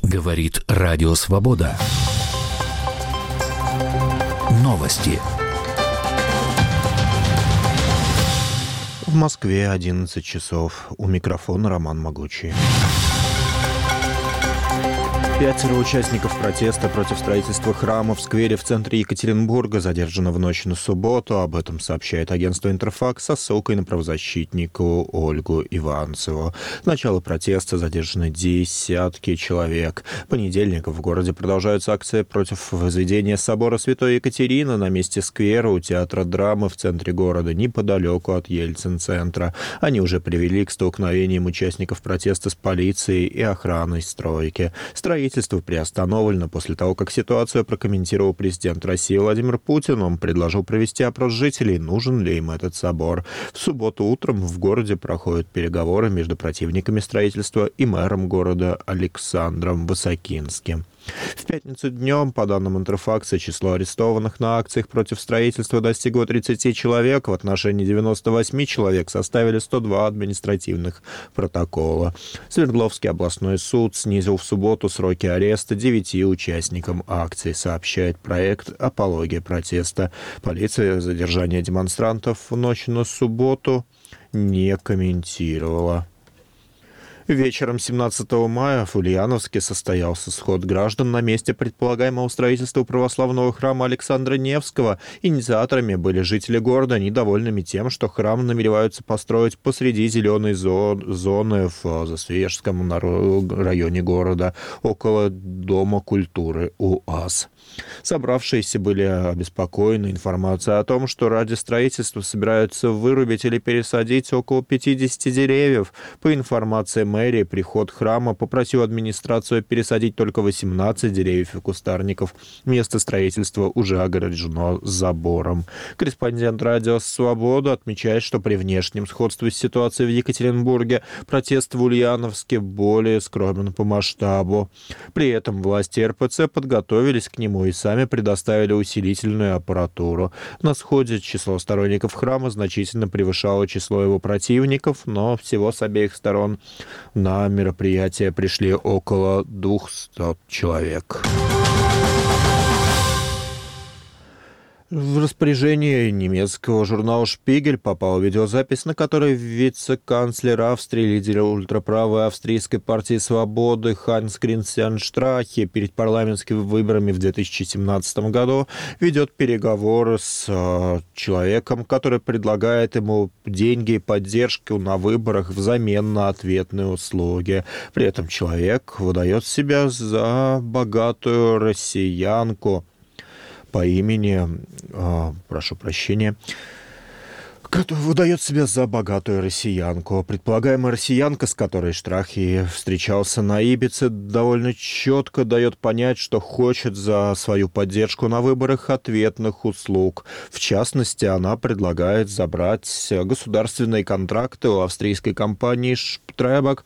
Говорит Радио Свобода. Новости. В Москве 11 часов. У микрофона Роман Могучий. 5 участников протеста против строительства храма в сквере в центре Екатеринбурга задержаны в ночь на субботу. Об этом сообщает агентство «Интерфакс» со ссылкой на правозащитника Ольгу Иванцеву. С начала протеста задержаны десятки человек. В понедельник в городе продолжаются акции против возведения собора Святой Екатерины на месте сквера у театра драмы в центре города, неподалеку от Ельцин-центра. Они уже привели к столкновениям участников протеста с полицией и охраной стройки. Строительство приостановлено после того, как ситуацию прокомментировал президент России Владимир Путин. Он предложил провести опрос жителей, нужен ли им этот собор. В субботу утром в городе проходят переговоры между противниками строительства и мэром города Александром Высокинским. В пятницу днем, по данным Интерфакса, число арестованных на акциях против строительства достигло 30 человек. В отношении 98 человек составили 102 административных протокола. Свердловский областной суд снизил в субботу сроки ареста 9 участникам акций, сообщает проект «Апология протеста». Полиция задержание демонстрантов в ночь на субботу не комментировала. Вечером 17 мая в Ульяновске состоялся сход граждан на месте предполагаемого строительства православного храма Александра Невского. Инициаторами были жители города, недовольными тем, что храм намереваются построить посреди зеленой зоны в Засвежском районе города, около Дома культуры УАЗ. Собравшиеся были обеспокоены информацией о том, что ради строительства собираются вырубить или пересадить около 50 деревьев. По информации мэрии, приход храма попросил администрацию пересадить только 18 деревьев и кустарников. Место строительства уже огорожено забором. Корреспондент Радио Свобода отмечает, что при внешнем сходстве с ситуацией в Екатеринбурге протест в Ульяновске более скромен по масштабу. При этом власти РПЦ подготовились к нему и сами предоставили усилительную аппаратуру. На сходе число сторонников храма значительно превышало число его противников, но всего с обеих сторон на мероприятие пришли около 200 человек. В распоряжение немецкого журнала «Шпигель» попала видеозапись, на которой вице-канцлер Австрии, лидер ультраправой австрийской партии «Свободы» Ханс Кристиан Страхе перед парламентскими выборами в 2017 году ведет переговоры с человеком, который предлагает ему деньги и поддержку на выборах взамен на ответные услуги. При этом человек выдает себя за богатую россиянку по имени, выдает себя за богатую россиянку. Предполагаемая россиянка, с которой Страхе встречался на Ибице, довольно четко дает понять, что хочет за свою поддержку на выборах ответных услуг. В частности, она предлагает забрать государственные контракты у австрийской компании Штрабак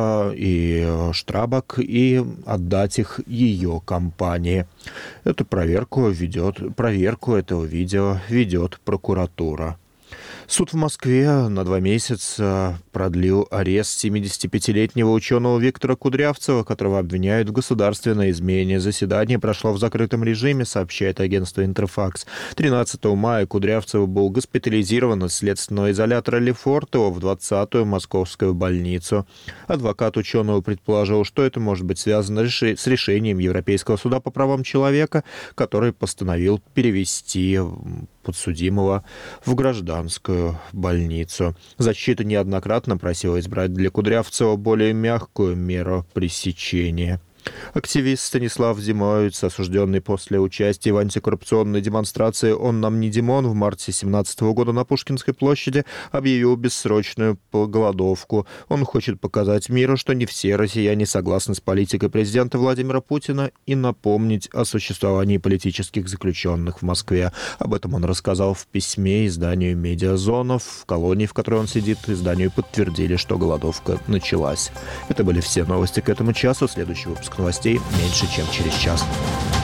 и отдать их ее компании. Эту проверку этого видео ведет прокуратура. Суд в Москве на 2 месяца продлил арест 75-летнего ученого Виктора Кудрявцева, которого обвиняют в государственной измене. Заседание прошло в закрытом режиме, сообщает агентство «Интерфакс». 13 мая Кудрявцев был госпитализирован из следственного изолятора Лефортово в 20-ю московскую больницу. Адвокат ученого предположил, что это может быть связано с решением Европейского суда по правам человека, который постановил перевести подсудимого в гражданскую больницу. Защита неоднократно просила избрать для Кудрявцева более мягкую меру пресечения. Активист Станислав Зимовец, осужденный после участия в антикоррупционной демонстрации «Он нам не Димон» в марте 2017 года на Пушкинской площади, объявил бессрочную голодовку. Он хочет показать миру, что не все россияне согласны с политикой президента Владимира Путина, и напомнить о существовании политических заключенных в Москве. Об этом он рассказал в письме изданию «Медиазона». В колонии, в которой он сидит, изданию подтвердили, что голодовка началась. Это были все новости к этому часу. Следующий выпуск новостей меньше, чем через час.